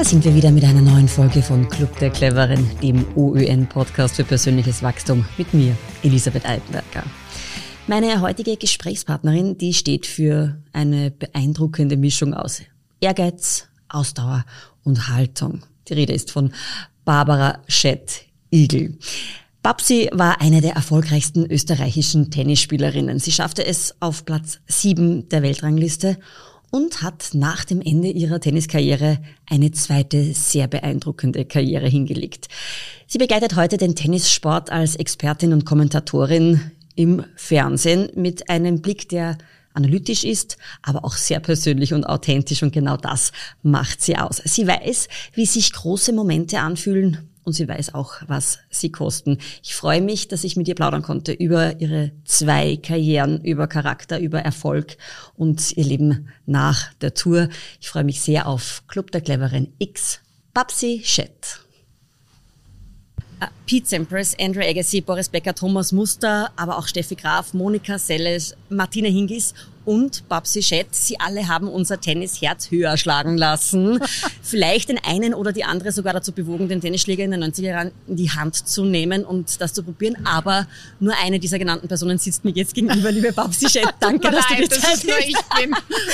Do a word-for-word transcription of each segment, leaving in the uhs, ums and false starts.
sind wir wieder mit einer neuen Folge von Club der Cleveren, dem O Ö N-Podcast für persönliches Wachstum mit mir, Elisabeth Altenberger. Meine heutige Gesprächspartnerin, die steht für eine beeindruckende Mischung aus Ehrgeiz, Ausdauer und Haltung. Die Rede ist von Barbara Schett-Igel. Babsi war eine der erfolgreichsten österreichischen Tennisspielerinnen. Sie schaffte es auf Platz sieben der Weltrangliste und hat nach dem Ende ihrer Tenniskarriere eine zweite sehr beeindruckende Karriere hingelegt. Sie begleitet heute den Tennissport als Expertin und Kommentatorin im Fernsehen mit einem Blick, der analytisch ist, aber auch sehr persönlich und authentisch, und genau das macht sie aus. Sie weiß, wie sich große Momente anfühlen, und sie weiß auch, was sie kosten. Ich freue mich, dass ich mit ihr plaudern konnte über ihre zwei Karrieren, über Charakter, über Erfolg und ihr Leben nach der Tour. Ich freue mich sehr auf Club der Cleveren X, Babsi Schett. Pete Sampras, Andrew Agassi, Boris Becker, Thomas Muster, aber auch Steffi Graf, Monika Seles, Martina Hingis und Babsi Schett. Sie alle haben unser Tennisherz höher schlagen lassen. Vielleicht den einen oder die andere sogar dazu bewogen, den Tennisschläger in den neunziger Jahren in die Hand zu nehmen und das zu probieren. Aber nur eine dieser genannten Personen sitzt mir jetzt gegenüber, liebe Babsi Schett. Danke, dass du die Zeit hast. Nur ich bin.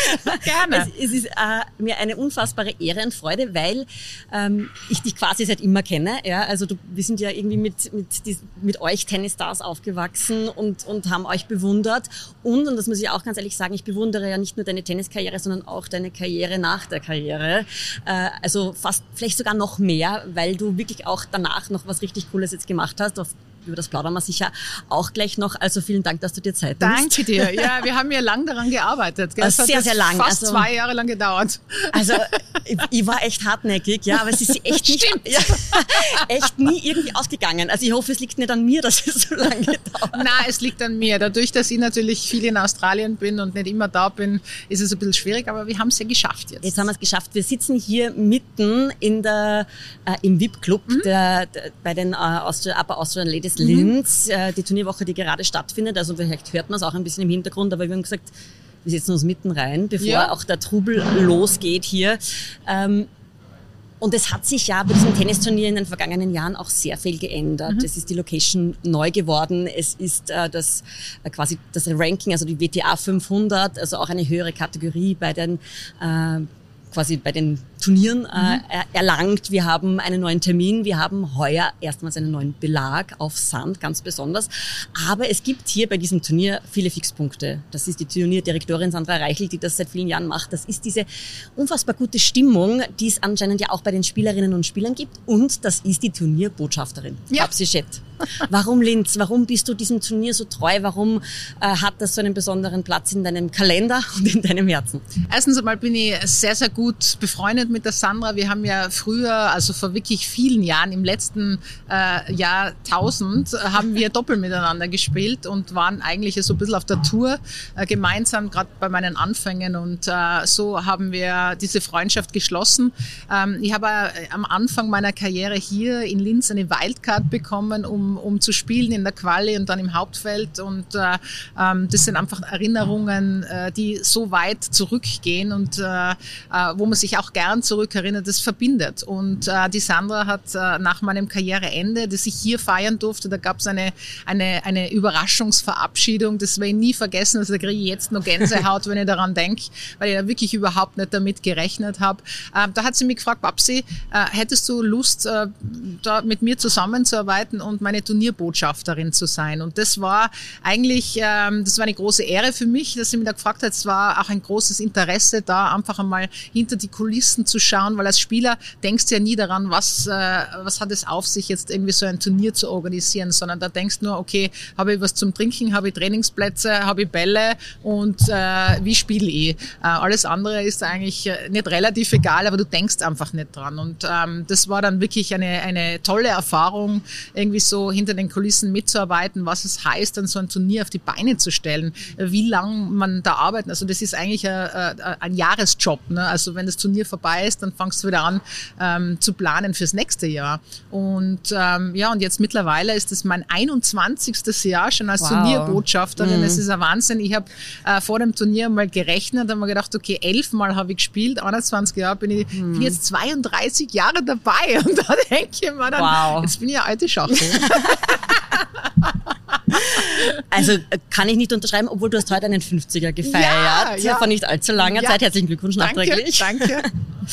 Gerne. Es, es ist äh, mir eine unfassbare Ehre und Freude, weil ähm, ich dich quasi seit immer kenne. Ja, also du, wir sind ja irgendwie mit mit, die, mit euch Tennisstars aufgewachsen und und haben euch bewundert. Und, und das muss ich auch ganz ehrlich sagen, ich bewundere ja nicht nur deine Tenniskarriere, sondern auch deine Karriere nach der Karriere. Äh, also fast, vielleicht sogar noch mehr, weil du wirklich auch danach noch was richtig Cooles jetzt gemacht hast. Auf, über das plaudern wir sicher auch gleich noch. Also vielen Dank, dass du dir Zeit nimmst. Danke dir. Ja, wir haben ja lang daran gearbeitet. Gell? Das hat sehr, sehr lang. Fast also, zwei Jahre lang gedauert. Also ich, ich war echt hartnäckig, ja, aber es ist echt nicht, ja, echt nie irgendwie ausgegangen. Also ich hoffe, es liegt nicht an mir, dass es so lange dauert. Nein, es liegt an mir. Dadurch, dass ich natürlich viel in Australien bin und nicht immer da bin, ist es ein bisschen schwierig, aber wir haben es ja geschafft jetzt. Jetzt haben wir es geschafft. Wir sitzen hier mitten in der, äh, im V I P-Club mhm. der, der, bei den äh, Austria, Upper Austrian Ladies mhm. Linz, äh, die Turnierwoche, die gerade stattfindet. Also vielleicht hört man es auch ein bisschen im Hintergrund, aber wir haben gesagt, wir setzen uns mitten rein, bevor ja. auch der Trubel losgeht hier. Ähm, Und es hat sich ja bei diesem Tennisturnier in den vergangenen Jahren auch sehr viel geändert. Mhm. Es ist die Location neu geworden. Es ist äh, das äh, quasi das Ranking, also die W T A fünfhundert, also auch eine höhere Kategorie bei den äh, quasi bei den Turnieren mhm. äh, erlangt. Wir haben einen neuen Termin. Wir haben heuer erstmals einen neuen Belag auf Sand, ganz besonders. Aber es gibt hier bei diesem Turnier viele Fixpunkte. Das ist die Turnierdirektorin Sandra Reichel, die das seit vielen Jahren macht. Das ist diese unfassbar gute Stimmung, die es anscheinend ja auch bei den Spielerinnen und Spielern gibt. Und das ist die Turnierbotschafterin, ja. Babsi Schett. Warum Linz? Warum bist du diesem Turnier so treu? Warum äh, hat das so einen besonderen Platz in deinem Kalender und in deinem Herzen? Erstens einmal bin ich sehr, sehr gut befreundet mit der Sandra. Wir haben ja früher, also vor wirklich vielen Jahren, im letzten äh, Jahrtausend, haben wir doppelt miteinander gespielt und waren eigentlich so ein bisschen auf der Tour äh, gemeinsam, gerade bei meinen Anfängen. Und äh, so haben wir diese Freundschaft geschlossen. Ähm, ich habe äh, am Anfang meiner Karriere hier in Linz eine Wildcard bekommen, um, um zu spielen in der Quali und dann im Hauptfeld. Und äh, ähm, das sind einfach Erinnerungen, äh, die so weit zurückgehen und äh, äh, wo man sich auch gern zurückerinnert, das verbindet. Und äh, die Sandra hat äh, nach meinem Karriereende, das ich hier feiern durfte, da gab es eine, eine, eine Überraschungsverabschiedung, das werde ich nie vergessen, also da kriege ich jetzt noch Gänsehaut, wenn ich daran denke, weil ich da wirklich überhaupt nicht damit gerechnet habe. Äh, da hat sie mich gefragt, Babsi, äh, hättest du Lust, äh, da mit mir zusammenzuarbeiten und meine Turnierbotschafterin zu sein? Und das war eigentlich, ähm, das war eine große Ehre für mich, dass sie mich da gefragt hat. Es war auch ein großes Interesse da, einfach einmal hinter die Kulissen zu schauen, weil als Spieler denkst du ja nie daran, was, äh, was hat es auf sich, jetzt irgendwie so ein Turnier zu organisieren, sondern da denkst du nur, okay, habe ich was zum Trinken, habe ich Trainingsplätze, habe ich Bälle und äh, wie spiele ich? Äh, alles andere ist eigentlich nicht relativ egal, aber du denkst einfach nicht dran. Und ähm, das war dann wirklich eine, eine tolle Erfahrung, irgendwie so hinter den Kulissen mitzuarbeiten, was es heißt, dann so ein Turnier auf die Beine zu stellen, wie lang man da arbeitet. Also das ist eigentlich ein, ein Jahresjob, ne? Also Also wenn das Turnier vorbei ist, dann fangst du wieder an ähm, zu planen fürs nächste Jahr. Und ähm, ja, und jetzt mittlerweile ist es mein einundzwanzigstes Jahr schon als wow. Turnierbotschafterin. Mhm. Es ist ein Wahnsinn. Ich habe äh, vor dem Turnier mal gerechnet und mir gedacht, okay, elfmal habe ich gespielt, einundzwanzig Jahre bin ich, mhm. bin jetzt zweiunddreißig Jahre dabei. Und da denke ich mir dann, wow. jetzt bin ich eine alte Schachtel. Also kann ich nicht unterschreiben, obwohl du hast heute einen fünfziger gefeiert, ja, ja. vor nicht allzu langer ja. Zeit. Herzlichen Glückwunsch nachträglich. Danke, danke.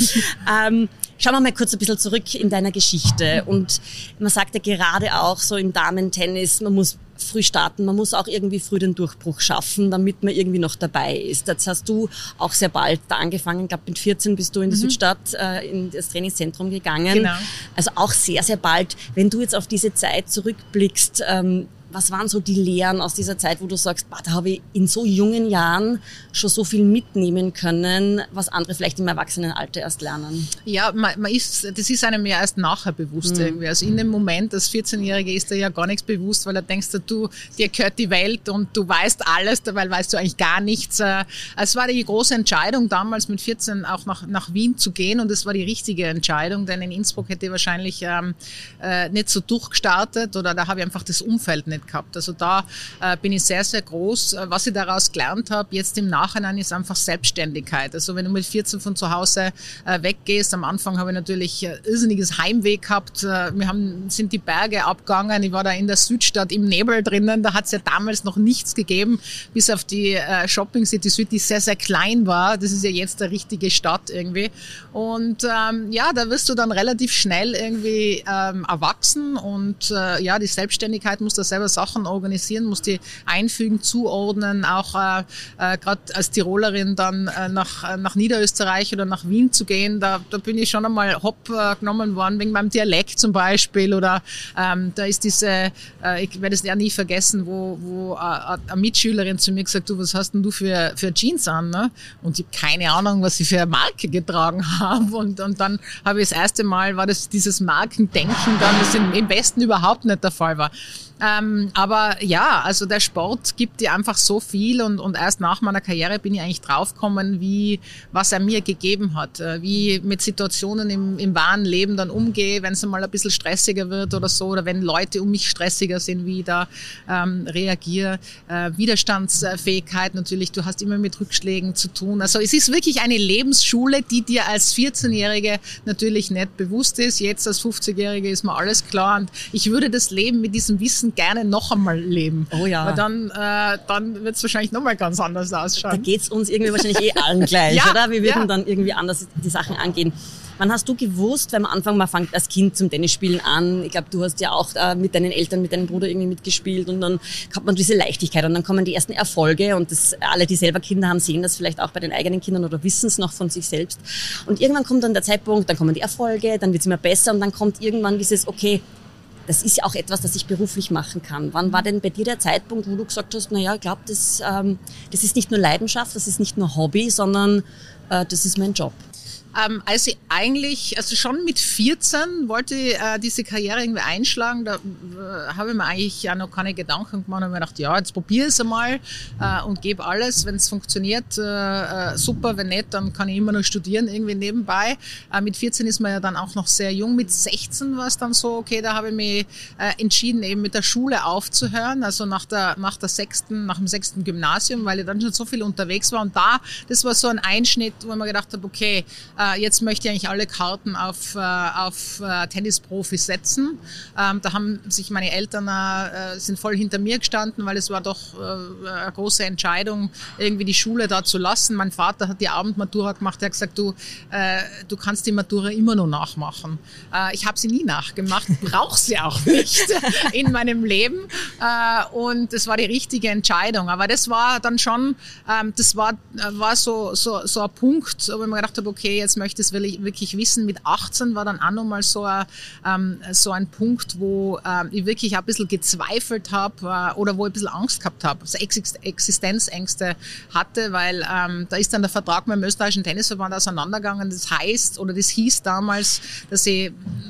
ähm, schauen wir mal kurz ein bisschen zurück in deiner Geschichte. Und man sagt ja gerade auch so im Damentennis, man muss früh starten, man muss auch irgendwie früh den Durchbruch schaffen, damit man irgendwie noch dabei ist. Jetzt hast du auch sehr bald da angefangen, ich glaube mit vierzehn bist du in die mhm. Südstadt äh, in das Trainingszentrum gegangen. Genau. Also auch sehr, sehr bald. Wenn du jetzt auf diese Zeit zurückblickst, ähm, was waren so die Lehren aus dieser Zeit, wo du sagst, boah, da habe ich in so jungen Jahren schon so viel mitnehmen können, was andere vielleicht im Erwachsenenalter erst lernen? Ja, man, man ist, das ist einem ja erst nachher bewusst mhm. irgendwie. Also in dem Moment, als vierzehnjährige ist dir ja gar nichts bewusst, weil da denkst du, dir gehört die Welt und du weißt alles, dabei weißt du eigentlich gar nichts. Es war die große Entscheidung damals mit vierzehn auch nach, nach Wien zu gehen und es war die richtige Entscheidung, denn in Innsbruck hätte ich wahrscheinlich ähm, äh, nicht so durchgestartet oder da habe ich einfach das Umfeld nicht gehabt. Also da äh, bin ich sehr, sehr groß. Was ich daraus gelernt habe, jetzt im Nachhinein, ist einfach Selbstständigkeit. Also wenn du mit vierzehn von zu Hause äh, weggehst, am Anfang habe ich natürlich äh, irrsinniges Heimweh gehabt. Äh, wir haben, sind die Berge abgegangen. Ich war da in der Südstadt im Nebel drinnen. Da hat es ja damals noch nichts gegeben, bis auf die äh, Shopping City Süd, die sehr, sehr klein war. Das ist ja jetzt eine richtige Stadt irgendwie. Und ähm, ja, da wirst du dann relativ schnell irgendwie ähm, erwachsen und äh, ja, die Selbstständigkeit muss da selber Sachen organisieren, muss die einfügen, zuordnen, auch äh, äh, gerade als Tirolerin dann äh, nach, äh, nach Niederösterreich oder nach Wien zu gehen, da, da bin ich schon einmal hopp äh, genommen worden, wegen meinem Dialekt zum Beispiel oder ähm, da ist diese, äh, ich werde es ja nie vergessen, wo, wo äh, eine Mitschülerin zu mir gesagt, du, was hast denn du für, für Jeans an? Ne? Und ich habe keine Ahnung, was ich für eine Marke getragen habe und, und dann habe ich das erste Mal, war das dieses Markendenken dann, das im, im Westen überhaupt nicht der Fall war. Ähm, aber ja, also der Sport gibt dir einfach so viel und, und erst nach meiner Karriere bin ich eigentlich draufgekommen, wie, was er mir gegeben hat, äh, wie ich mit Situationen im, im wahren Leben dann umgehe, wenn es einmal ein bisschen stressiger wird oder so, oder wenn Leute um mich stressiger sind, wie ich da ähm, reagiere. Äh, Widerstandsfähigkeit natürlich, du hast immer mit Rückschlägen zu tun. Also es ist wirklich eine Lebensschule, die dir als vierzehnjährige natürlich nicht bewusst ist. Jetzt als fünfzigjährige ist mir alles klar und ich würde das Leben mit diesem Wissen gerne noch einmal leben. Oh ja. Weil dann, äh, dann wird es wahrscheinlich nochmal ganz anders ausschauen. Da geht's uns irgendwie wahrscheinlich eh allen gleich, ja, oder? Wir würden ja. dann irgendwie anders die Sachen angehen. Wann hast du gewusst, weil am Anfang, man fängt als Kind zum Tennisspielen an, ich glaube, du hast ja auch äh, mit deinen Eltern, mit deinem Bruder irgendwie mitgespielt und dann hat man diese Leichtigkeit und dann kommen die ersten Erfolge und das, alle, die selber Kinder haben, sehen das vielleicht auch bei den eigenen Kindern oder wissen es noch von sich selbst. Und irgendwann kommt dann der Zeitpunkt, dann kommen die Erfolge, dann wird's immer besser und dann kommt irgendwann dieses, okay, das ist ja auch etwas, das ich beruflich machen kann. Wann war denn bei dir der Zeitpunkt, wo du gesagt hast, naja, ich glaube, das, ähm, das ist nicht nur Leidenschaft, das ist nicht nur Hobby, sondern äh, das ist mein Job? Ähm, also eigentlich, also schon mit vierzehn wollte ich äh, diese Karriere irgendwie einschlagen. Da äh, habe ich mir eigentlich ja noch keine Gedanken gemacht und mir gedacht, ja, jetzt probiere es einmal äh, und gebe alles. Wenn es funktioniert, äh, super. Wenn nicht, dann kann ich immer noch studieren, irgendwie nebenbei. Äh, mit vierzehn ist man ja dann auch noch sehr jung. Mit sechzehn war es dann so, okay, da habe ich mich äh, entschieden, eben mit der Schule aufzuhören. Also nach der, nach der sechsten, nach dem sechsten Gymnasium, weil ich dann schon so viel unterwegs war. Und da, das war so ein Einschnitt, wo ich mir gedacht habe, okay, jetzt möchte ich eigentlich alle Karten auf, auf Tennisprofis setzen. Ähm, da haben sich meine Eltern äh, sind voll hinter mir gestanden, weil es war doch äh, eine große Entscheidung, irgendwie die Schule da zu lassen. Mein Vater hat die Abendmatura gemacht, er hat gesagt, du, äh, du kannst die Matura immer noch nachmachen. Äh, ich habe sie nie nachgemacht, brauche sie auch nicht in meinem Leben. Äh, und das war die richtige Entscheidung. Aber das war dann schon, ähm, das war, war so, so, so ein Punkt, wo ich mir gedacht habe, okay, jetzt möchte ich es wirklich wissen. Mit achtzehn war dann auch nochmal so ein, ähm, so ein Punkt, wo ähm, ich wirklich ein bisschen gezweifelt habe äh, oder wo ich ein bisschen Angst gehabt habe, also Existenzängste hatte, weil ähm, da ist dann der Vertrag mit dem österreichischen Tennisverband auseinandergegangen. Das heißt, oder das hieß damals, dass ich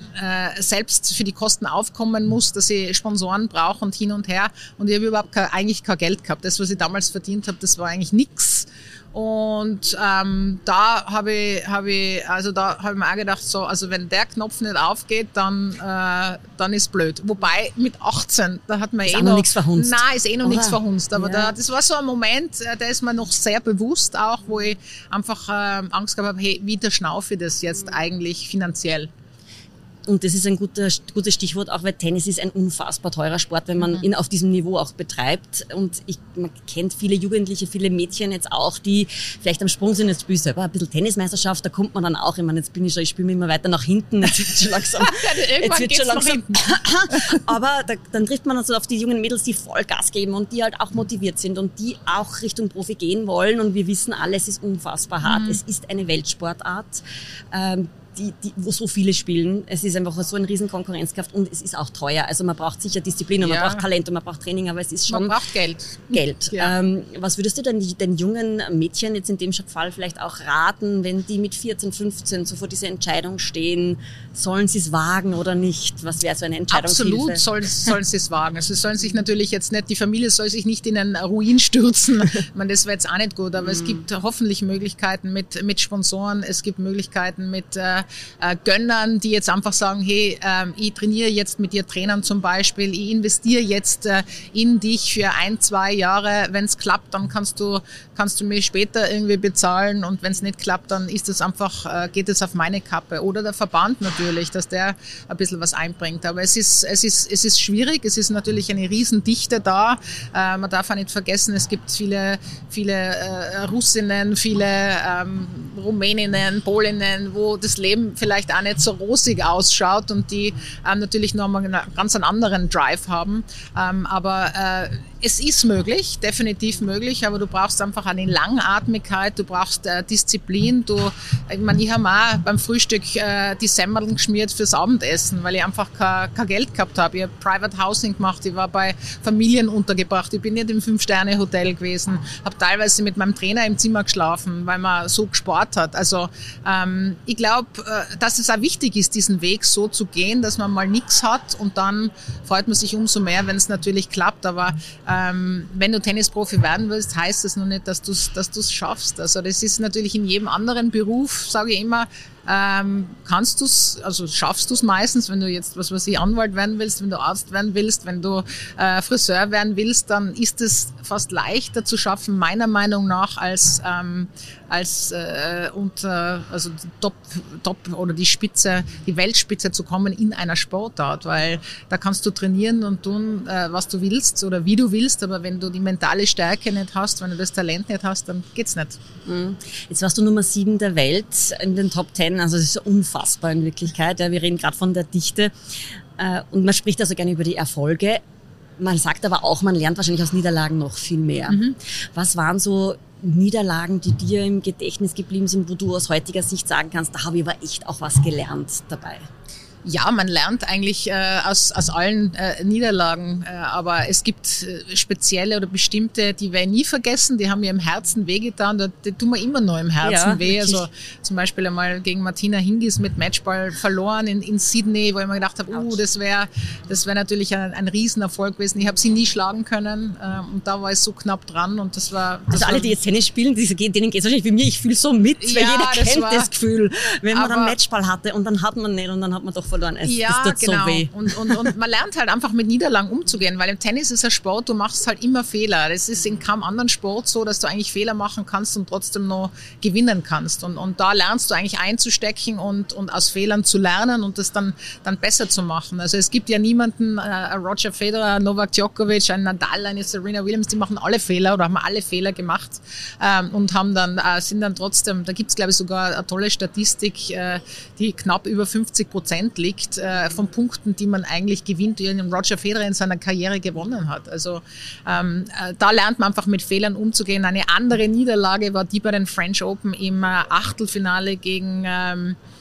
äh, selbst für die Kosten aufkommen muss, dass ich Sponsoren brauche und hin und her. Und ich habe überhaupt kein, eigentlich kein Geld gehabt. Das, was ich damals verdient habe, das war eigentlich nix. Und ähm, da habe ich, habe ich, also da habe ich mir auch gedacht, so, also wenn der Knopf nicht aufgeht, dann, äh, dann ist blöd. Wobei mit achtzehn, da hat man ist eh noch, noch nichts verhunzt. Nein, ist eh noch Oha. nichts verhunzt. Aber ja. da, das war so ein Moment, der ist mir noch sehr bewusst auch, wo ich einfach ähm, Angst gehabt habe, hey, wie schnaufe ich das jetzt eigentlich finanziell? Und das ist ein guter, gutes Stichwort, auch weil Tennis ist ein unfassbar teurer Sport, wenn man mhm. ihn auf diesem Niveau auch betreibt. Und ich, man kennt viele Jugendliche, viele Mädchen jetzt auch, die vielleicht am Sprung sind, jetzt spiele ich selber ein bisschen Tennismeisterschaft, da kommt man dann auch, ich meine, jetzt bin ich schon, ich spiele mich immer weiter nach hinten, jetzt wird schon langsam. Irgendwann jetzt wird schon langsam. Aber da, dann trifft man also auf die jungen Mädels, die voll Gas geben und die halt auch motiviert sind und die auch Richtung Profi gehen wollen. Und wir wissen alle, es ist unfassbar hart. Mhm. Es ist eine Weltsportart. Ähm, Die, die, wo so viele spielen. Es ist einfach so ein riesen Konkurrenzkraft und es ist auch teuer. Also man braucht sicher Disziplin und ja. man braucht Talent und man braucht Training, aber es ist schon... Man braucht Geld. Geld. Ja. Ähm, was würdest du denn den jungen Mädchen jetzt in dem Fall vielleicht auch raten, wenn die mit vierzehn, fünfzehn so vor dieser Entscheidung stehen, sollen sie es wagen oder nicht? Was wäre so eine Entscheidungshilfe? Absolut sollen, sollen sie es wagen. Also sollen sich natürlich jetzt nicht, die Familie soll sich nicht in einen Ruin stürzen. Ich meine, das wäre jetzt auch nicht gut, aber mm. es gibt hoffentlich Möglichkeiten mit, mit Sponsoren, es gibt Möglichkeiten mit äh, Äh, Gönnern, die jetzt einfach sagen, hey, ähm, ich trainiere jetzt mit dir Trainern zum Beispiel, ich investiere jetzt äh, in dich für ein, zwei Jahre, wenn es klappt, dann kannst du kannst du mich später irgendwie bezahlen und wenn es nicht klappt, dann ist es einfach, äh, geht es auf meine Kappe. Oder der Verband natürlich, dass der ein bisschen was einbringt. Aber es ist, es ist, es ist schwierig, es ist natürlich eine Riesendichte da. Äh, man darf auch nicht vergessen, es gibt viele, viele äh, Russinnen, viele ähm, Rumäninnen, Polinnen, wo das Leben vielleicht auch nicht so rosig ausschaut und die ähm, natürlich noch mal einen ganz einen anderen Drive haben. Ähm, aber äh, es ist möglich, definitiv möglich, aber du brauchst einfach eine Langatmigkeit, du brauchst äh, Disziplin. Du, ich meine, ich habe auch beim Frühstück äh, die Semmeln geschmiert fürs Abendessen, weil ich einfach kein, kein Geld gehabt habe. Ich habe Private Housing gemacht, ich war bei Familien untergebracht, ich bin nicht im Fünf-Sterne-Hotel gewesen, habe teilweise mit meinem Trainer im Zimmer geschlafen, weil man so gespart hat. Also ähm, ich glaube, äh, dass es auch wichtig ist, diesen Weg so zu gehen, dass man mal nichts hat und dann freut man sich umso mehr, wenn es natürlich klappt. Aber ähm, wenn du Tennisprofi werden willst, heißt das noch nicht, dass du es dass du's schaffst. Also das ist natürlich in jedem anderen Beruf, sage ich immer, ähm, kannst du es, also schaffst du es meistens, wenn du jetzt, was weiß ich, Anwalt werden willst, wenn du Arzt werden willst, wenn du äh, Friseur werden willst, dann ist es fast leichter zu schaffen, meiner Meinung nach, als ähm, als äh, unter, also Top, Top oder die Spitze, die Weltspitze zu kommen in einer Sportart, weil da kannst du trainieren und tun, äh, was du willst oder wie du willst, aber wenn du die mentale Stärke nicht hast, wenn du das Talent nicht hast, dann geht's nicht. Mhm. Jetzt warst du Nummer sieben der Welt in den Top Ten, also das ist unfassbar in Wirklichkeit. Ja, wir reden gerade von der Dichte äh, und man spricht also gerne über die Erfolge. Man sagt aber auch, man lernt wahrscheinlich aus Niederlagen noch viel mehr. Mhm. Was waren so Niederlagen, die dir im Gedächtnis geblieben sind, wo du aus heutiger Sicht sagen kannst, da habe ich aber echt auch was gelernt dabei? Ja, man lernt eigentlich äh, aus, aus allen äh, Niederlagen, äh, aber es gibt äh, spezielle oder bestimmte, die werde ich nie vergessen, die haben mir im Herzen wehgetan, die, die tun mir immer noch im Herzen ja, weh. Wirklich. Also zum Beispiel einmal gegen Martina Hingis mit Matchball verloren in, in Sydney, wo ich mir gedacht habe, uh, das wäre das wäre natürlich ein, ein Riesenerfolg gewesen. Ich habe sie nie schlagen können äh, und da war ich so knapp dran und das war... Das also alle, war, die jetzt Tennis spielen, die, denen geht es wahrscheinlich wie mir, ich fühle so mit, weil ja, jeder das kennt war, das Gefühl, wenn man aber, dann Matchball hatte und dann hat man nicht und dann hat man doch verloren. Es, ja, das tut genau. so weh. Und, und, und man lernt halt einfach mit Niederlagen umzugehen, weil im Tennis ist ein Sport, du machst halt immer Fehler. Das ist in keinem anderen Sport so, dass du eigentlich Fehler machen kannst und trotzdem noch gewinnen kannst. Und, und da lernst du eigentlich einzustecken und, und aus Fehlern zu lernen und das dann, dann besser zu machen. Also es gibt ja niemanden, äh, Roger Federer, Novak Djokovic, ein Nadal, eine Serena Williams, die machen alle Fehler oder haben alle Fehler gemacht ähm, und haben dann, äh, sind dann trotzdem, da gibt's glaube ich sogar eine tolle Statistik, äh, die knapp über fünfzig Prozent liegt äh, von Punkten, die man eigentlich gewinnt, die Roger Federer in seiner Karriere gewonnen hat. Also ähm, äh, da lernt man einfach mit Fehlern umzugehen. Eine andere Niederlage war die bei den French Open im äh, Achtelfinale gegen ähm,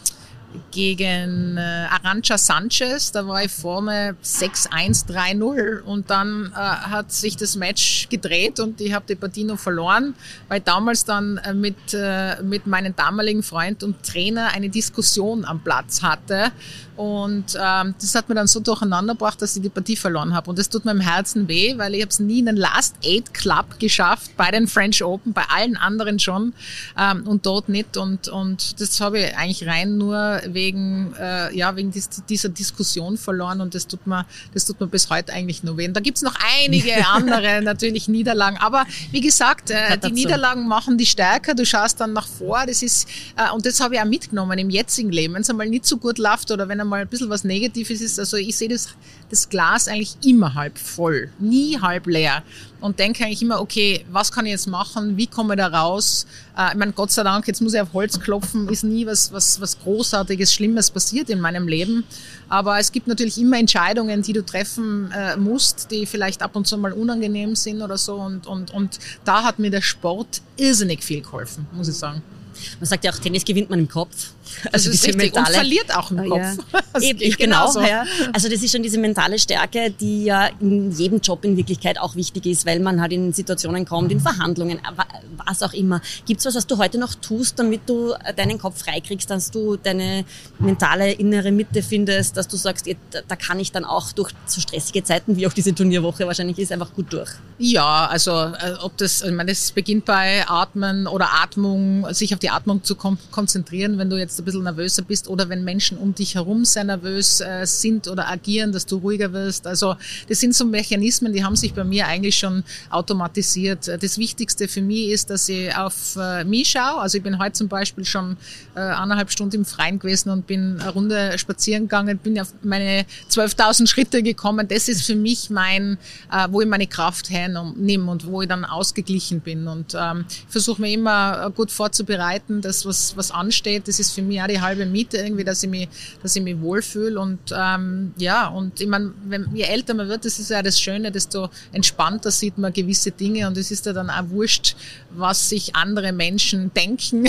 gegen äh, Arantxa Sanchez, da war ich vorne sechs eins, drei null und dann äh, hat sich das Match gedreht und ich habe die Partie noch verloren, weil ich damals dann äh, mit, äh, mit meinem damaligen Freund und Trainer eine Diskussion am Platz hatte und ähm, das hat mir dann so durcheinander gebracht, dass ich die Partie verloren habe und das tut mir im Herzen weh, weil ich habe es nie in den Last Eight Club geschafft, bei den French Open, bei allen anderen schon ähm, und dort nicht und, und das habe ich eigentlich rein nur wegen, äh, ja, wegen dies, dieser Diskussion verloren und das tut mir, das tut mir bis heute eigentlich nur weh. Und da gibt's noch einige andere natürlich Niederlagen, aber wie gesagt, äh, die Niederlagen machen die stärker, du schaust dann nach vor, das ist, äh, und das habe ich auch mitgenommen im jetzigen Leben, wenn es einmal nicht so gut läuft oder wenn einmal ein bisschen was Negatives ist, also ich sehe das, das Glas eigentlich immer halb voll, nie halb leer. Und denke eigentlich immer, okay, was kann ich jetzt machen? Wie komme ich da raus? Äh, ich meine, Gott sei Dank, jetzt muss ich auf Holz klopfen, ist nie was, was, was Großartiges, Schlimmes passiert in meinem Leben. Aber es gibt natürlich immer Entscheidungen, die du treffen äh, musst, die vielleicht ab und zu mal unangenehm sind oder so. Und, und, und da hat mir der Sport irrsinnig viel geholfen, muss ich sagen. Man sagt ja auch, Tennis gewinnt man im Kopf. Also das ist richtig mentale, und verliert auch im Kopf. Ja. Eben, genau, ja. Also das ist schon diese mentale Stärke, die ja in jedem Job in Wirklichkeit auch wichtig ist, weil man halt in Situationen kommt, in Verhandlungen, was auch immer. Gibt's was, was du heute noch tust, damit du deinen Kopf freikriegst, dass du deine mentale innere Mitte findest, dass du sagst, da kann ich dann auch durch so stressige Zeiten, wie auch diese Turnierwoche wahrscheinlich ist, einfach gut durch? Ja, also ob das, ich meine, das beginnt bei Atmen oder Atmung, sich auf die Atmung zu konzentrieren, wenn du jetzt ein bisschen nervöser bist oder wenn Menschen um dich herum sehr nervös äh, sind oder agieren, dass du ruhiger wirst. Also das sind so Mechanismen, die haben sich bei mir eigentlich schon automatisiert. Das Wichtigste für mich ist, dass ich auf äh, mich schaue. Also ich bin heute zum Beispiel schon äh, eineinhalb Stunden im Freien gewesen und bin eine Runde spazieren gegangen, bin auf meine zwölftausend Schritte gekommen. Das ist für mich mein, äh, wo ich meine Kraft hernehme und wo ich dann ausgeglichen bin. Und ähm, ich versuche mir immer gut vorzubereiten, das was, was ansteht. Das ist für mich auch die halbe Miete irgendwie, dass ich mich, dass ich mich wohlfühle und ähm, ja, und ich meine, wenn, je älter man wird, das ist ja das Schöne, desto entspannter sieht man gewisse Dinge und es ist ja dann auch wurscht, was sich andere Menschen denken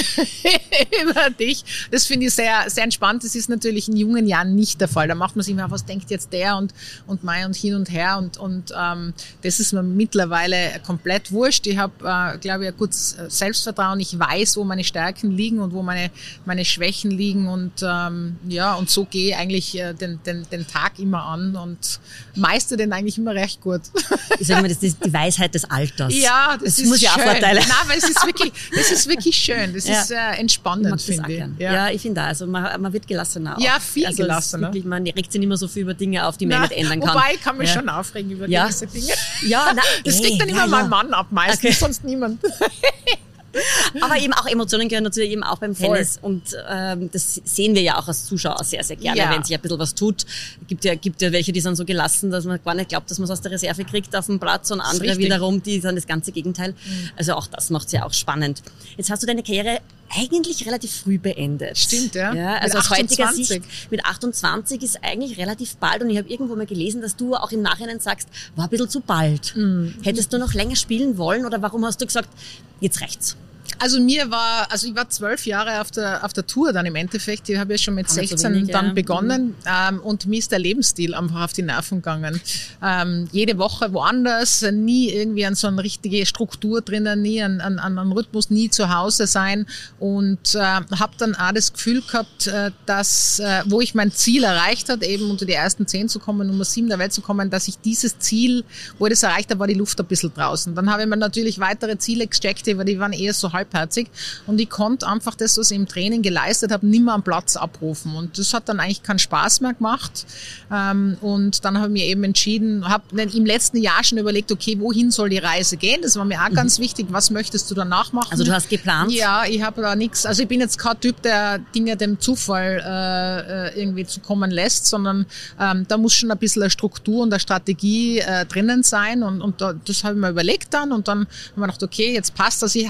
über dich. Das finde ich sehr, sehr entspannt. Das ist natürlich in jungen Jahren nicht der Fall. Da macht man sich immer, was denkt jetzt der und und mein und hin und her und und ähm, das ist mir mittlerweile komplett wurscht. Ich habe, äh, glaube ich, ein gutes Selbstvertrauen. Ich weiß, wo meine Stärken liegen und wo meine meine Schwächen liegen und ähm, ja, und so gehe ich eigentlich äh, den, den, den Tag immer an und meiste den eigentlich immer recht gut. Ich sage mal, das ist die Weisheit des Alters. Ja, das, das ist muss ja auch Vorteile. Nein, aber es ist wirklich, das ist wirklich schön, das ja. ist äh, entspannend, finde ich. Ja. ja, ich finde auch, also man, man wird gelassener auch. Ja, viel also gelassener. Wirklich, man regt sich nicht mehr so viel über Dinge auf, die man nicht ändern kann. Wobei, ich kann mich ja. schon aufregen über ja. gewisse Dinge. Ja, nein, das ey, kriegt dann immer ja, mein ja. Mann ab, meistens, okay. Sonst niemand. Aber eben auch Emotionen gehören dazu, eben auch beim Tennis. Voll. Und ähm, das sehen wir ja auch als Zuschauer sehr, sehr gerne, ja. wenn sich ein bisschen was tut. Gibt ja, gibt ja welche, die sind so gelassen, dass man gar nicht glaubt, dass man es aus der Reserve kriegt auf dem Platz und andere wiederum, die sind das ganze Gegenteil. Mhm. Also auch das macht es ja auch spannend. Jetzt hast du deine Karriere eigentlich relativ früh beendet. Stimmt, ja. ja also aus heutiger Sicht, mit achtundzwanzig ist eigentlich relativ bald und ich habe irgendwo mal gelesen, dass du auch im Nachhinein sagst, war ein bisschen zu bald. Mhm. Hättest du noch länger spielen wollen oder warum hast du gesagt, jetzt reicht's? Also mir war, also ich war zwölf Jahre auf der auf der Tour dann im Endeffekt. Ich habe ja schon mit Kann sechzehn wenig, dann ja. begonnen ähm, und mir ist der Lebensstil einfach auf die Nerven gegangen. Ähm, jede Woche woanders, nie irgendwie an so eine richtige Struktur drinnen, nie an, an, an einen Rhythmus, nie zu Hause sein und äh, habe dann auch das Gefühl gehabt, äh, dass, äh, wo ich mein Ziel erreicht habe, eben unter die ersten zehn zu kommen, Nummer sieben der Welt zu kommen, dass ich dieses Ziel, wo ich das erreicht habe, war die Luft ein bisschen draußen. Dann habe ich mir natürlich weitere Ziele gesteckt, aber die waren eher so halbherzig und ich konnte einfach das, was ich im Training geleistet habe, nicht mehr am Platz abrufen und das hat dann eigentlich keinen Spaß mehr gemacht ähm, und dann habe ich mir eben entschieden, habe im letzten Jahr schon überlegt, okay, wohin soll die Reise gehen, das war mir auch mhm. ganz wichtig, was möchtest du danach machen? Also du hast geplant? Ja, ich habe da nichts, also ich bin jetzt kein Typ, der Dinge dem Zufall äh, irgendwie zukommen lässt, sondern ähm, da muss schon ein bisschen eine Struktur und eine Strategie äh, drinnen sein und, und da, das habe ich mir überlegt dann und dann habe ich mir gedacht, okay, jetzt passt das, ich hatte kein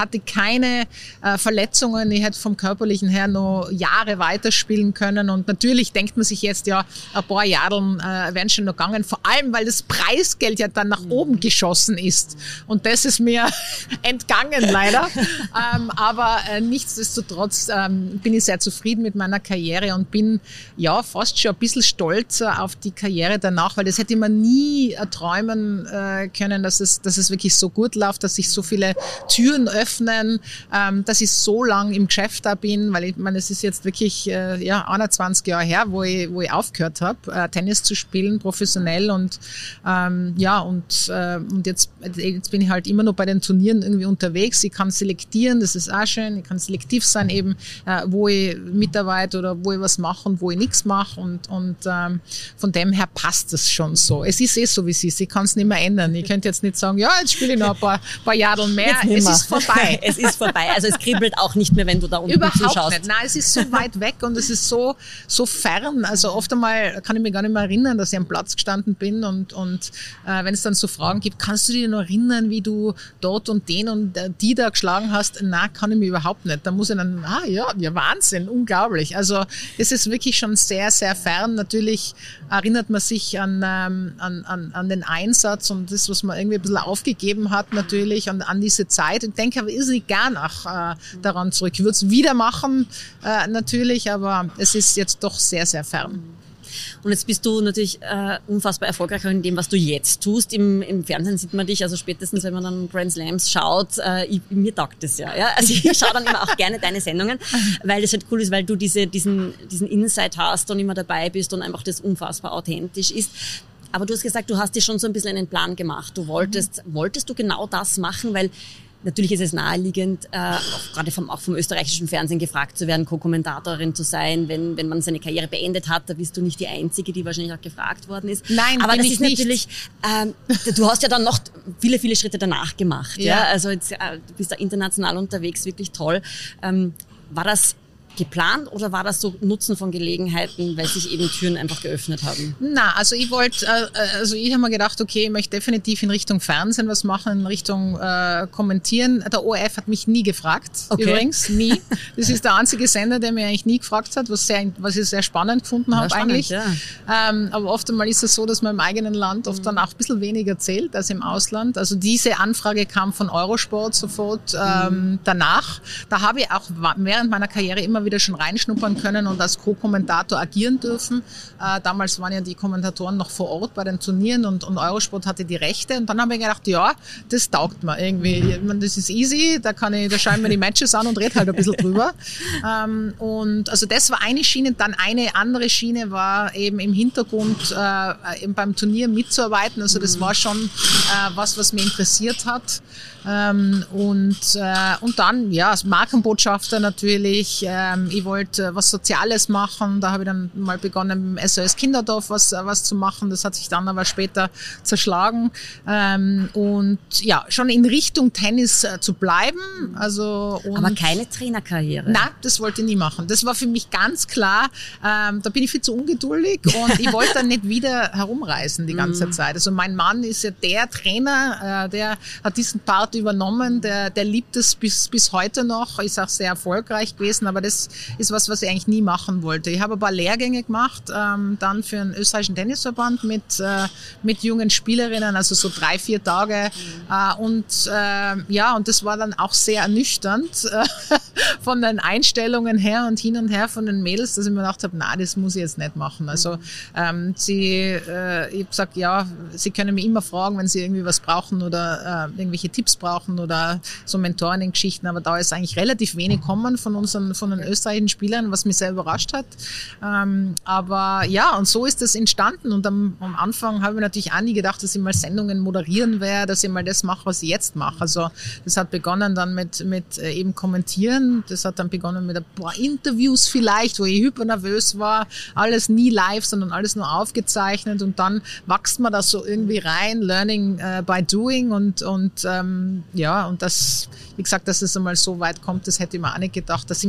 keine äh, Verletzungen. Ich hätte vom Körperlichen her noch Jahre weiterspielen können. Und natürlich denkt man sich jetzt, ja, ein paar Jahren äh, werden schon noch gegangen. Vor allem, weil das Preisgeld ja dann nach oben geschossen ist. Und das ist mir entgangen, leider. ähm, aber äh, nichtsdestotrotz ähm, bin ich sehr zufrieden mit meiner Karriere und bin ja fast schon ein bisschen stolzer auf die Karriere danach, weil das hätte man nie träumen äh, können, dass es, dass es wirklich so gut läuft, dass sich so viele Türen öffnen, ähm, dass ich so lang im Geschäft da bin, weil ich meine, es ist jetzt wirklich äh, ja einundzwanzig Jahre her, wo ich, wo ich aufgehört habe, äh, Tennis zu spielen, professionell und ähm, ja und äh, und jetzt, jetzt bin ich halt immer noch bei den Turnieren irgendwie unterwegs. Ich kann selektieren, das ist auch schön. Ich kann selektiv sein eben, äh, wo ich mitarbeite oder wo ich was mache und wo ich nichts mache und und ähm, von dem her passt das schon so. Es ist eh so, wie es ist. Ich kann es nicht mehr ändern. Ich könnte jetzt nicht sagen, ja, jetzt spiele ich noch ein paar, paar Jahre mehr. Es ist vorbei. Es ist vorbei. Also es kribbelt auch nicht mehr, wenn du da unten Überhaupt zuschaust. Nicht. Nein, es ist so weit weg und es ist so so fern. Also oft einmal kann ich mich gar nicht mehr erinnern, dass ich am Platz gestanden bin und und äh, wenn es dann so Fragen gibt, kannst du dich noch erinnern, wie du dort und den und äh, die da geschlagen hast? Nein, kann ich mich überhaupt nicht. Da muss ich dann, ah ja, ja Wahnsinn, unglaublich. Also es ist wirklich schon sehr, sehr fern. Natürlich erinnert man sich an, ähm, an, an, an den Einsatz und das, was man irgendwie ein bisschen aufgegeben hat natürlich und an diese Zeit. Ich denke aber irrsinnig gern auch äh, daran zurück. Ich würde es wieder machen, äh, natürlich, aber es ist jetzt doch sehr, sehr fern. Und jetzt bist du natürlich äh, unfassbar erfolgreich in dem, was du jetzt tust. Im, im Fernsehen sieht man dich, also spätestens, wenn man dann Grand Slams schaut, äh, ich, mir taugt das ja, ja. Also ich schaue dann immer auch gerne deine Sendungen, weil das halt cool ist, weil du diese, diesen, diesen Insight hast und immer dabei bist und einfach das unfassbar authentisch ist. Aber du hast gesagt, du hast dir schon so ein bisschen einen Plan gemacht. Du wolltest, mhm. wolltest du genau das machen, weil natürlich ist es naheliegend, äh, auch gerade vom, auch vom österreichischen Fernsehen gefragt zu werden, Co-Kommentatorin zu sein. Wenn, wenn man seine Karriere beendet hat, da bist du nicht die Einzige, die wahrscheinlich auch gefragt worden ist. Nein, aber bin das ich ist nicht. natürlich, ähm, du hast ja dann noch viele, viele Schritte danach gemacht. Ja, ja? Also jetzt, äh, du bist da international unterwegs, wirklich toll. Ähm, war das geplant oder war das so Nutzen von Gelegenheiten, weil sich eben Türen einfach geöffnet haben? Na, also ich wollte, äh, also ich habe mir gedacht, okay, ich möchte definitiv in Richtung Fernsehen was machen, in Richtung äh, Kommentieren. Der O R F hat mich nie gefragt, okay. Übrigens, nie. Das ist der einzige Sender, der mich eigentlich nie gefragt hat, was sehr, was ich sehr spannend gefunden habe, ja, spannend, eigentlich. Ja. Ähm, aber oft einmal ist es so, dass man im eigenen Land oft dann auch ein bisschen weniger zählt als im Ausland. Also diese Anfrage kam von Eurosport sofort ähm, mhm. danach. Da habe ich auch während meiner Karriere immer wieder schon reinschnuppern können und als Co-Kommentator agieren dürfen. Äh, damals waren ja die Kommentatoren noch vor Ort bei den Turnieren und, und Eurosport hatte die Rechte. Und dann habe ich gedacht, ja, das taugt mir irgendwie. Ich meine, das ist easy, da kann ich, da schaue ich mir die Matches an und rede halt ein bisschen drüber. Ähm, und also das war eine Schiene. Dann eine andere Schiene war eben im Hintergrund äh, eben beim Turnier mitzuarbeiten. Also das war schon äh, was, was mich interessiert hat. Ähm, und, äh, und dann, ja, als Markenbotschafter natürlich. Ähm, ich wollte was Soziales machen. Da habe ich dann mal begonnen, im S O S Kinderdorf was, was zu machen. Das hat sich dann aber später zerschlagen. Ähm, und ja, schon in Richtung Tennis äh, zu bleiben. Also, und aber keine Trainerkarriere? Nein, das wollte ich nie machen. Das war für mich ganz klar. Ähm, da bin ich viel zu ungeduldig und ich wollte dann nicht wieder herumreisen die ganze mm. Zeit. Also mein Mann ist ja der Trainer, äh, der hat diesen Part übernommen, der, der liebt es bis, bis heute noch, ist auch sehr erfolgreich gewesen, aber das ist was, was ich eigentlich nie machen wollte. Ich habe ein paar Lehrgänge gemacht, ähm, dann für den österreichischen Tennisverband mit, äh, mit jungen Spielerinnen, also so drei, vier Tage mhm. äh, und äh, ja, und das war dann auch sehr ernüchternd äh, von den Einstellungen her und hin und her von den Mädels, dass ich mir gedacht habe, na, das muss ich jetzt nicht machen. Also ähm, sie, äh, ich habe gesagt, ja, sie können mich immer fragen, wenn sie irgendwie was brauchen oder äh, irgendwelche Tipps brauchen oder so Mentoren-Geschichten, aber da ist eigentlich relativ wenig kommen von unseren, von den österreichischen Spielern, was mich sehr überrascht hat. Ähm, aber ja, und so ist das entstanden und am, am Anfang habe ich natürlich auch nie gedacht, dass ich mal Sendungen moderieren werde, dass ich mal das mache, was ich jetzt mache. Also das hat begonnen dann mit, mit äh, eben kommentieren, das hat dann begonnen mit ein paar Interviews vielleicht, wo ich hypernervös war, alles nie live, sondern alles nur aufgezeichnet und dann wächst man da so irgendwie rein, learning uh, by doing und, und ähm, ja, und das, wie gesagt, dass es einmal so weit kommt, das hätte ich mir auch nicht gedacht, dass ich mich auch wohl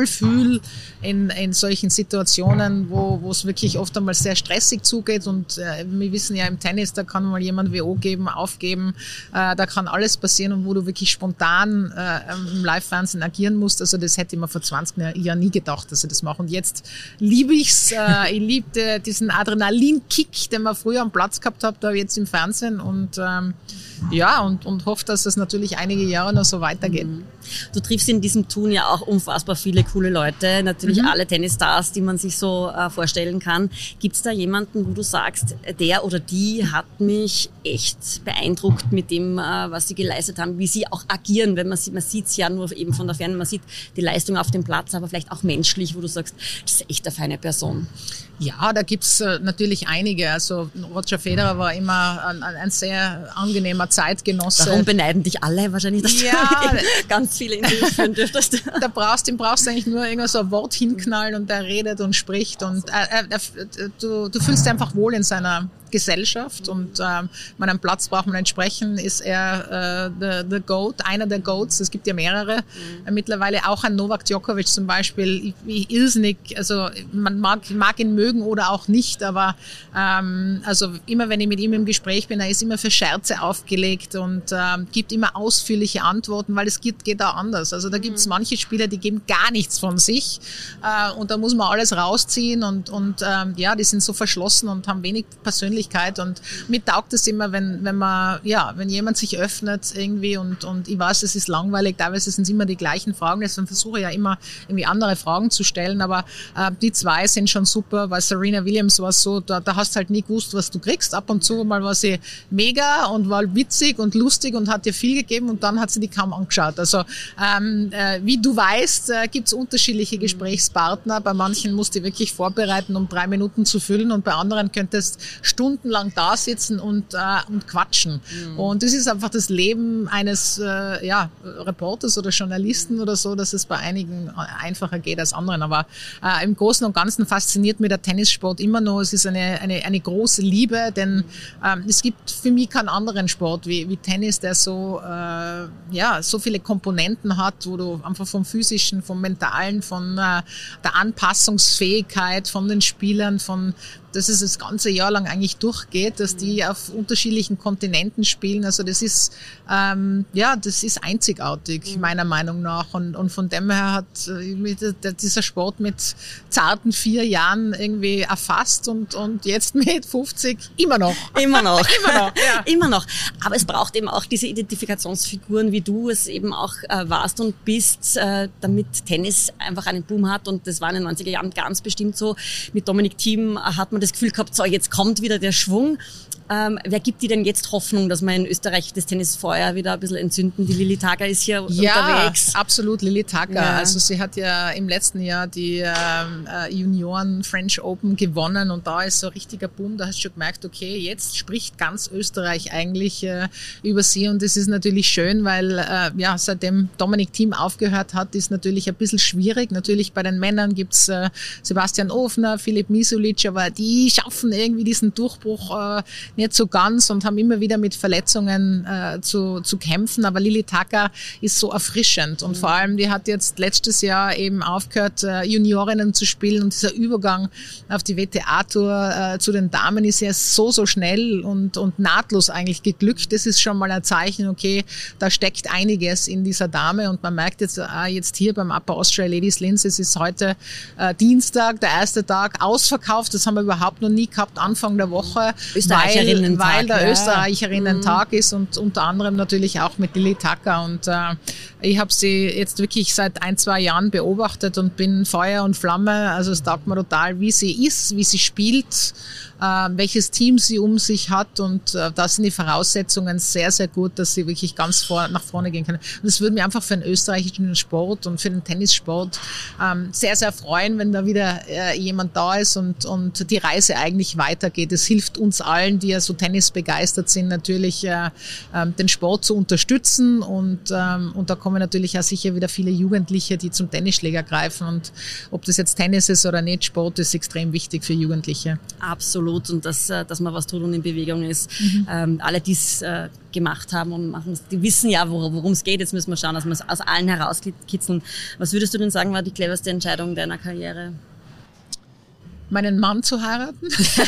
wohlfühle in, in solchen Situationen, wo, wo es wirklich oft einmal sehr stressig zugeht. Und äh, wir wissen ja im Tennis, da kann mal jemand W O geben, aufgeben, äh, da kann alles passieren und wo du wirklich spontan äh, im Live-Fernsehen agieren musst. Also das hätte ich mir vor zwanzig Jahren nie gedacht, dass ich das mache. Und jetzt liebe ich's. Äh, ich liebe diesen Adrenalinkick, den man früher am Platz gehabt hat, da jetzt im Fernsehen. Und ähm, ja, und, und hoffe, dass es natürlich einige Jahre noch so weitergeht. Du triffst in diesem Tun ja auch unfassbar viele coole Leute, natürlich mhm. alle Tennisstars, die man sich so äh, vorstellen kann. Gibt's da jemanden, wo du sagst, der oder die hat mich echt beeindruckt mit dem, äh, was sie geleistet haben, wie sie auch agieren, wenn man sieht, man sieht's ja nur eben von der Ferne, man sieht die Leistung auf dem Platz, aber vielleicht auch menschlich, wo du sagst, das ist echt eine feine Person. Ja, da gibt's äh, natürlich einige. Also Roger Federer war immer ein, ein sehr angenehmer Zeitgenosse. Darum beneiden dich alle wahrscheinlich, dass ja, du ganz viele Interviews führen dürftest. Da brauchst, dem brauchst du eigentlich nur irgendwas so ein Wort hinknallen und der redet und spricht und äh, äh, du, du fühlst dich einfach wohl in seiner Gesellschaft und ähm, man am Platz braucht man entsprechen, ist er äh, the, the Goat, einer der Goats, es gibt ja mehrere, mhm. äh, mittlerweile auch ein Novak Djokovic zum Beispiel, ich, ich irrsinnig, also man mag, mag ihn mögen oder auch nicht, aber ähm, also immer wenn ich mit ihm im Gespräch bin, er ist immer für Scherze aufgelegt und ähm, gibt immer ausführliche Antworten, weil es geht, geht auch anders, also da gibt es mhm. manche Spieler, die geben gar nichts von sich äh, und da muss man alles rausziehen und, und ähm, ja, die sind so verschlossen und haben wenig persönlich und mir taugt es immer, wenn, wenn man, ja, wenn jemand sich öffnet irgendwie und, und ich weiß, es ist langweilig, teilweise sind es immer die gleichen Fragen, deswegen versuche ich ja immer irgendwie andere Fragen zu stellen, aber äh, die zwei sind schon super, weil Serena Williams war so, da, da hast du halt nie gewusst, was du kriegst, ab und zu mal war sie mega und war witzig und lustig und hat dir viel gegeben und dann hat sie die kaum angeschaut, also ähm, äh, wie du weißt, äh, gibt es unterschiedliche Gesprächspartner, bei manchen musst du wirklich vorbereiten, um drei Minuten zu füllen und bei anderen könntest Stunden stundenlang da sitzen und, äh, und quatschen. Mhm. Und das ist einfach das Leben eines äh, ja, Reporters oder Journalisten oder so, dass es bei einigen einfacher geht als anderen. Aber äh, im Großen und Ganzen fasziniert mir der Tennissport immer noch. Es ist eine, eine, eine große Liebe, denn ähm, es gibt für mich keinen anderen Sport wie, wie Tennis, der so, äh, ja, so viele Komponenten hat, wo du einfach vom Physischen, vom Mentalen, von äh, der Anpassungsfähigkeit von den Spielern, von dass es das ganze Jahr lang eigentlich durchgeht, dass die auf unterschiedlichen Kontinenten spielen. Also das ist ähm, ja, das ist einzigartig mhm. meiner Meinung nach und, und von dem her hat mich dieser Sport mit zarten vier Jahren irgendwie erfasst und und jetzt mit fünfzig immer noch. Immer noch. immer noch. Ja. Immer noch. Aber es braucht eben auch diese Identifikationsfiguren, wie du es eben auch äh, warst und bist, äh, damit Tennis einfach einen Boom hat und das war in den neunziger Jahren ganz bestimmt so. Mit Dominic Thiem hat man das Gefühl gehabt, so jetzt kommt wieder der Schwung. Ähm, wer gibt dir denn jetzt Hoffnung, dass wir in Österreich das Tennisfeuer wieder ein bisschen entzünden? Die Lili Tagger ist hier ja, unterwegs. Ja, absolut, Lili Tagger. Ja. Also sie hat ja im letzten Jahr die ähm, äh, Junioren French Open gewonnen und da ist so ein richtiger Boom. Da hast du schon gemerkt, okay, jetzt spricht ganz Österreich eigentlich äh, über sie und das ist natürlich schön, weil äh, ja seitdem Dominic Thiem aufgehört hat, ist natürlich ein bisschen schwierig. Natürlich bei den Männern gibt's äh, Sebastian Ofner, Filip Misulic, aber die schaffen irgendwie diesen Durchbruch äh, nicht so ganz und haben immer wieder mit Verletzungen äh, zu, zu kämpfen. Aber Lili Tagger ist so erfrischend und mhm. vor allem, die hat jetzt letztes Jahr eben aufgehört, äh, Juniorinnen zu spielen und dieser Übergang auf die W T A-Tour äh, zu den Damen ist ja so, so schnell und, und nahtlos eigentlich geglückt. Das ist schon mal ein Zeichen, okay, da steckt einiges in dieser Dame und man merkt jetzt, äh, jetzt hier beim Upper Austria Ladies Linz, es ist heute äh, Dienstag, der erste Tag ausverkauft. Das haben wir überhaupt noch nie gehabt, Anfang der Woche. Österreicherinnen Weil, weil der ja. Österreicherinnen-Tag ist und unter anderem natürlich auch mit Lili Tagger. Und äh, ich habe sie jetzt wirklich seit ein, zwei Jahren beobachtet und bin Feuer und Flamme. Also es taugt mir total, wie sie ist, wie sie spielt, äh, welches Team sie um sich hat. Und äh, da sind die Voraussetzungen sehr, sehr gut, dass sie wirklich ganz vor, nach vorne gehen können. Und es würde mich einfach für den österreichischen Sport und für den Tennissport ähm, sehr, sehr freuen, wenn da wieder äh, jemand da ist und, und die Reise eigentlich weitergeht. Es hilft uns allen, die ja so Tennis begeistert sind, natürlich äh, äh, den Sport zu unterstützen und, ähm, und da kommen natürlich auch sicher wieder viele Jugendliche, die zum Tennisschläger greifen und ob das jetzt Tennis ist oder nicht, Sport ist extrem wichtig für Jugendliche. Absolut. Herzblut und dass, dass man was tut und in Bewegung ist. Mhm. Ähm, alle, die es äh, gemacht haben und machen, die wissen ja, worum es geht. Jetzt müssen wir schauen, dass wir es aus allen herauskitzeln. Was würdest du denn sagen, war die cleverste Entscheidung deiner Karriere? Meinen Mann zu heiraten,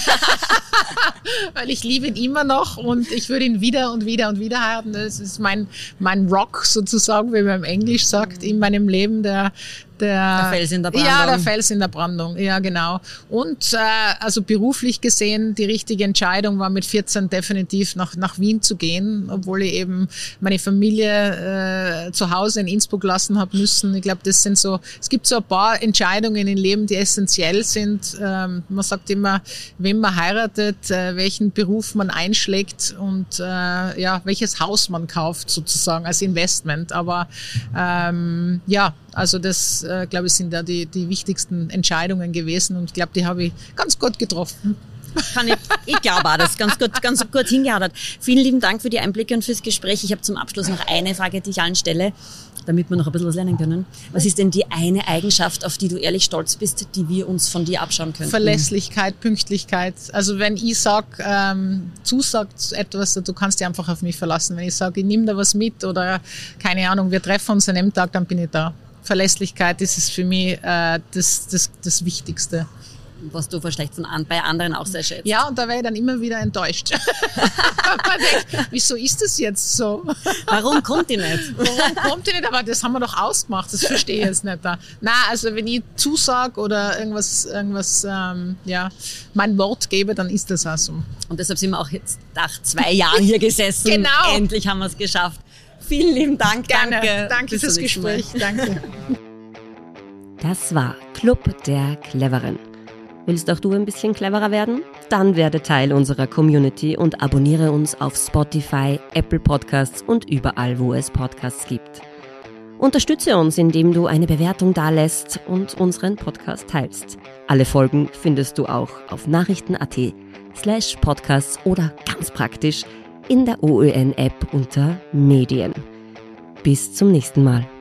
weil ich liebe ihn immer noch und ich würde ihn wieder und wieder und wieder heiraten. Das ist mein, mein Rock sozusagen, wie man im Englisch sagt, in meinem Leben, der Der, der Fels in der Brandung. Ja, der Fels in der Brandung, ja genau. Und äh, also beruflich gesehen, die richtige Entscheidung war mit vierzehn definitiv nach, nach Wien zu gehen, obwohl ich eben meine Familie äh, zu Hause in Innsbruck lassen habe müssen. Ich glaube, das sind so, es gibt so ein paar Entscheidungen im Leben, die essentiell sind. Ähm, man sagt immer, wen man heiratet, äh, welchen Beruf man einschlägt und äh, ja, welches Haus man kauft sozusagen als Investment. Aber ähm, ja, also das, äh, glaube ich, sind da die, die wichtigsten Entscheidungen gewesen und ich glaube, die habe ich ganz gut getroffen. Kann ich, ich glaube auch, das ganz gut, ganz gut hingehauen. Vielen lieben Dank für die Einblicke und fürs Gespräch. Ich habe zum Abschluss noch eine Frage, die ich allen stelle, damit wir noch ein bisschen was lernen können. Was ist denn die eine Eigenschaft, auf die du ehrlich stolz bist, die wir uns von dir abschauen können? Verlässlichkeit, Pünktlichkeit. Also wenn ich sage, ähm, zusagt etwas, du kannst dich einfach auf mich verlassen. Wenn ich sage, ich nehme da was mit oder keine Ahnung, wir treffen uns an einem Tag, dann bin ich da. Verlässlichkeit ist es für mich äh, das, das, das Wichtigste. Was du vielleicht von an, bei anderen auch sehr schätzt. Ja, und da wäre ich dann immer wieder enttäuscht. Man denkt, wieso ist das jetzt so? Warum kommt die nicht? Warum kommt die nicht? Aber das haben wir doch ausgemacht, das verstehe ich jetzt nicht. Da. Nein, also wenn ich zusage oder irgendwas, irgendwas ähm, ja, mein Wort gebe, dann ist das auch so. Und deshalb sind wir auch jetzt nach zwei Jahren hier gesessen. Genau. Endlich haben wir es geschafft. Vielen lieben Dank. Gerne. Danke. Danke fürs Gespräch. Danke. Das war Club der Cleveren. Willst auch du ein bisschen cleverer werden? Dann werde Teil unserer Community und abonniere uns auf Spotify, Apple Podcasts und überall, wo es Podcasts gibt. Unterstütze uns, indem du eine Bewertung dalässt und unseren Podcast teilst. Alle Folgen findest du auch auf nachrichten.at slash podcasts oder ganz praktisch in der O Ö N-App unter Medien. Bis zum nächsten Mal.